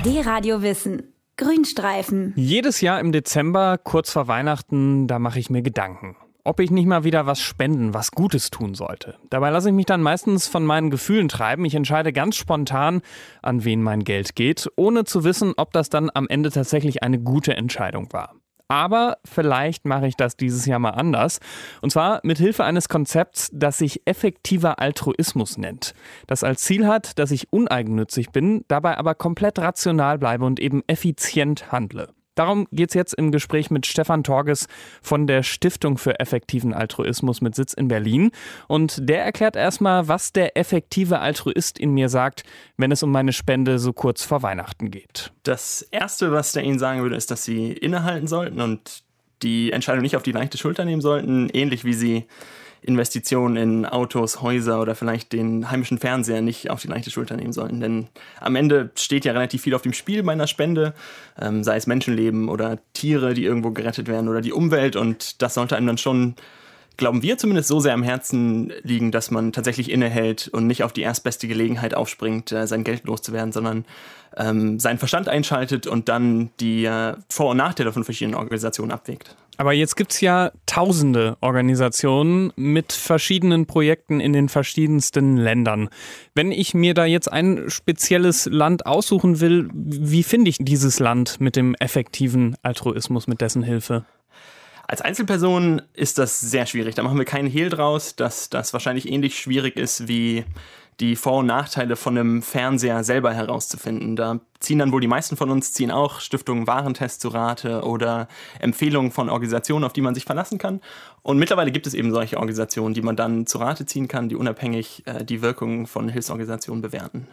D-Radio Wissen. Grünstreifen. Jedes Jahr im Dezember, kurz vor Weihnachten, da mache ich mir Gedanken. Ob ich nicht mal wieder was spenden, was Gutes tun sollte. Dabei lasse ich mich dann meistens von meinen Gefühlen treiben. Ich entscheide ganz spontan, an wen mein Geld geht, ohne zu wissen, ob das dann am Ende tatsächlich eine gute Entscheidung war. Aber vielleicht mache ich das dieses Jahr mal anders. Und zwar mit Hilfe eines Konzepts, das sich effektiver Altruismus nennt. Das als Ziel hat, dass ich uneigennützig bin, dabei aber komplett rational bleibe und eben effizient handle. Darum geht es jetzt im Gespräch mit Stefan Torges von der Stiftung für effektiven Altruismus mit Sitz in Berlin. Und der erklärt erstmal, was der effektive Altruist in mir sagt, wenn es um meine Spende so kurz vor Weihnachten geht. Das Erste, was der Ihnen sagen würde, ist, dass Sie innehalten sollten und die Entscheidung nicht auf die leichte Schulter nehmen sollten, ähnlich wie Sie Investitionen in Autos, Häuser oder vielleicht den heimischen Fernseher nicht auf die leichte Schulter nehmen sollten. Denn am Ende steht ja relativ viel auf dem Spiel bei einer Spende, sei es Menschenleben oder Tiere, die irgendwo gerettet werden oder die Umwelt. Und das sollte einem dann schon, glauben wir zumindest, so sehr am Herzen liegen, dass man tatsächlich innehält und nicht auf die erstbeste Gelegenheit aufspringt, sein Geld loszuwerden, sondern seinen Verstand einschaltet und dann die Vor- und Nachteile von verschiedenen Organisationen abwägt. Aber jetzt gibt's ja tausende Organisationen mit verschiedenen Projekten in den verschiedensten Ländern. Wenn ich mir da jetzt ein spezielles Land aussuchen will, wie finde ich dieses Land mit dem effektiven Altruismus, mit dessen Hilfe? Als Einzelperson ist das sehr schwierig. Da machen wir keinen Hehl draus, dass das wahrscheinlich ähnlich schwierig ist wie die Vor- und Nachteile von einem Fernseher selber herauszufinden. Da ziehen dann wohl die meisten von uns, ziehen auch Stiftungen Warentest zu Rate oder Empfehlungen von Organisationen, auf die man sich verlassen kann. Und mittlerweile gibt es eben solche Organisationen, die man dann zu Rate ziehen kann, die unabhängig die Wirkungen von Hilfsorganisationen bewerten.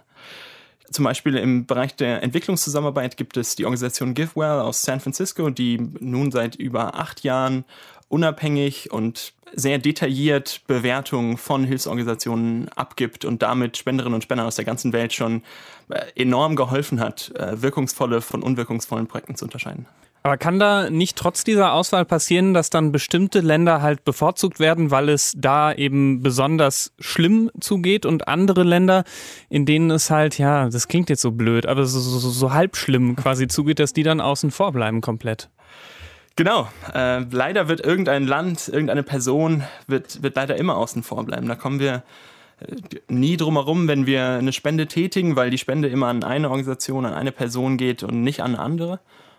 Zum Beispiel im Bereich der Entwicklungszusammenarbeit gibt es die Organisation GiveWell aus San Francisco, die nun seit über 8 Jahren unabhängig und sehr detailliert Bewertungen von Hilfsorganisationen abgibt und damit Spenderinnen und Spendern aus der ganzen Welt schon enorm geholfen hat, wirkungsvolle von unwirkungsvollen Projekten zu unterscheiden. Aber kann da nicht trotz dieser Auswahl passieren, dass dann bestimmte Länder halt bevorzugt werden, weil es da eben besonders schlimm zugeht und andere Länder, in denen es halt, ja, das klingt jetzt so blöd, aber so halb schlimm quasi zugeht, dass die dann außen vor bleiben komplett? Genau. Leider wird irgendein Land, irgendeine Person wird leider immer außen vor bleiben. Da kommen wir nie drum herum, wenn wir eine Spende tätigen, weil die Spende immer an eine Organisation, an eine Person geht und nicht an eine andere.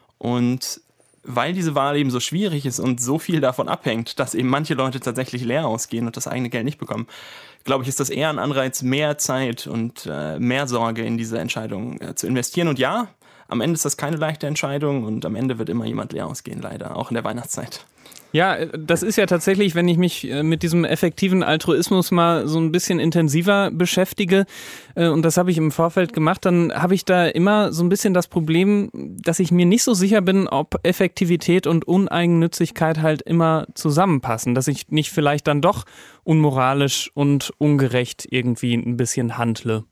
Und weil diese Wahl eben so schwierig ist und so viel davon abhängt, dass eben manche Leute tatsächlich leer ausgehen und das eigene Geld nicht bekommen, glaube ich, ist das eher ein Anreiz, mehr Zeit und mehr Sorge in diese Entscheidung zu investieren. Und ja, am Ende ist das keine leichte Entscheidung und am Ende wird immer jemand leer ausgehen, leider, auch in der Weihnachtszeit. Ja, das ist ja tatsächlich, wenn ich mich mit diesem effektiven Altruismus mal so ein bisschen intensiver beschäftige, und das habe ich im Vorfeld gemacht, dann habe ich da immer so ein bisschen das Problem, dass ich mir nicht so sicher bin, ob Effektivität und Uneigennützigkeit halt immer zusammenpassen, dass ich nicht vielleicht dann doch unmoralisch und ungerecht irgendwie ein bisschen handle.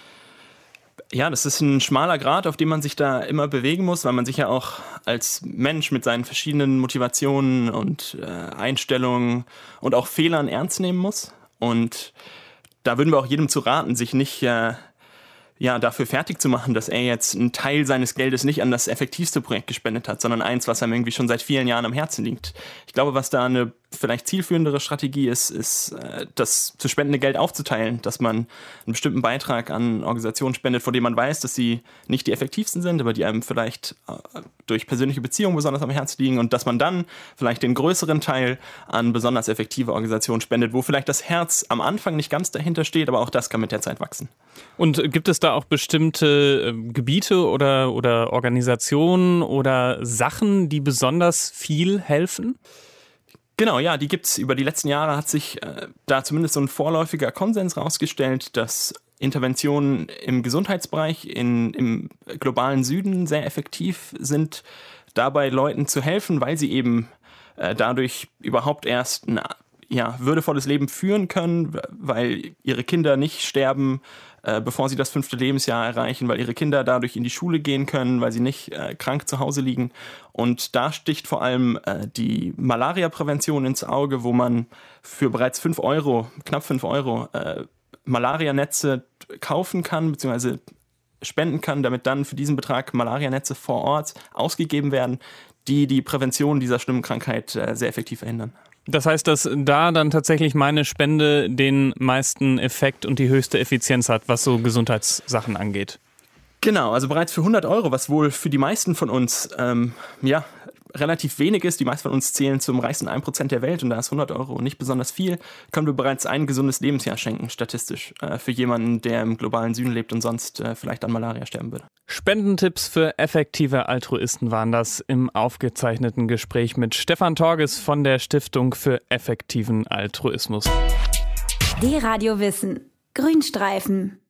Ja, das ist ein schmaler Grat, auf dem man sich da immer bewegen muss, weil man sich ja auch als Mensch mit seinen verschiedenen Motivationen und Einstellungen und auch Fehlern ernst nehmen muss. Und da würden wir auch jedem zu raten, sich nicht dafür fertig zu machen, dass er jetzt einen Teil seines Geldes nicht an das effektivste Projekt gespendet hat, sondern eins, was einem irgendwie schon seit vielen Jahren am Herzen liegt. Ich glaube, was da eine vielleicht zielführendere Strategie ist, das zu spendende Geld aufzuteilen, dass man einen bestimmten Beitrag an Organisationen spendet, von denen man weiß, dass sie nicht die effektivsten sind, aber die einem vielleicht durch persönliche Beziehungen besonders am Herzen liegen und dass man dann vielleicht den größeren Teil an besonders effektive Organisationen spendet, wo vielleicht das Herz am Anfang nicht ganz dahinter steht, aber auch das kann mit der Zeit wachsen. Und gibt es da auch bestimmte Gebiete oder Organisationen oder Sachen, die besonders viel helfen? Genau, ja, die gibt's. Über die letzten Jahre hat sich da zumindest so ein vorläufiger Konsens rausgestellt, dass Interventionen im Gesundheitsbereich im globalen Süden sehr effektiv sind, dabei Leuten zu helfen, weil sie eben dadurch überhaupt erst ein würdevolles Leben führen können, weil ihre Kinder nicht sterben, bevor sie das 5. Lebensjahr erreichen, weil ihre Kinder dadurch in die Schule gehen können, weil sie nicht krank zu Hause liegen. Und da sticht vor allem die Malaria-Prävention ins Auge, wo man für bereits knapp 5 Euro, Malarianetze kaufen kann, beziehungsweise spenden kann, damit dann für diesen Betrag Malarianetze vor Ort ausgegeben werden, die die Prävention dieser schlimmen Krankheit sehr effektiv verhindern. Das heißt, dass da dann tatsächlich meine Spende den meisten Effekt und die höchste Effizienz hat, was so Gesundheitssachen angeht. Genau, also bereits für 100 €, was wohl für die meisten von uns relativ wenig ist. Die meisten von uns zählen zum reichsten 1% der Welt und da ist 100 € nicht besonders viel, können wir bereits ein gesundes Lebensjahr schenken, statistisch, für jemanden, der im globalen Süden lebt und sonst vielleicht an Malaria sterben würde. Spendentipps für effektive Altruisten waren das im aufgezeichneten Gespräch mit Stefan Torges von der Stiftung für effektiven Altruismus. D-Radio Wissen. Grünstreifen.